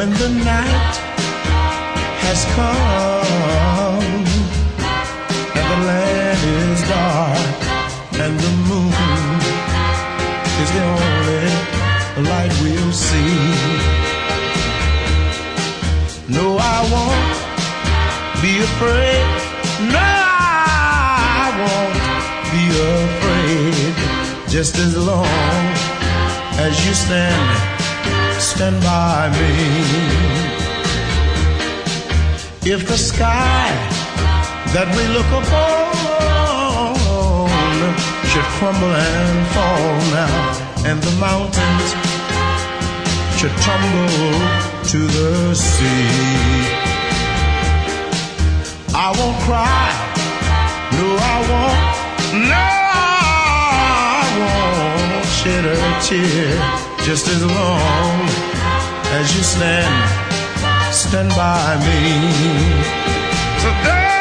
when the night has come and the land is dark and the moon is the only light we'll see. No, I won't be afraid. No, I won't be afraid. Just as long as you stand by me. If the sky that we look upon should crumble and fall now, and the mountains should tumble to the sea, I won't cry, no I won't, no I won't shed a tear. Just as long as you stand by me. So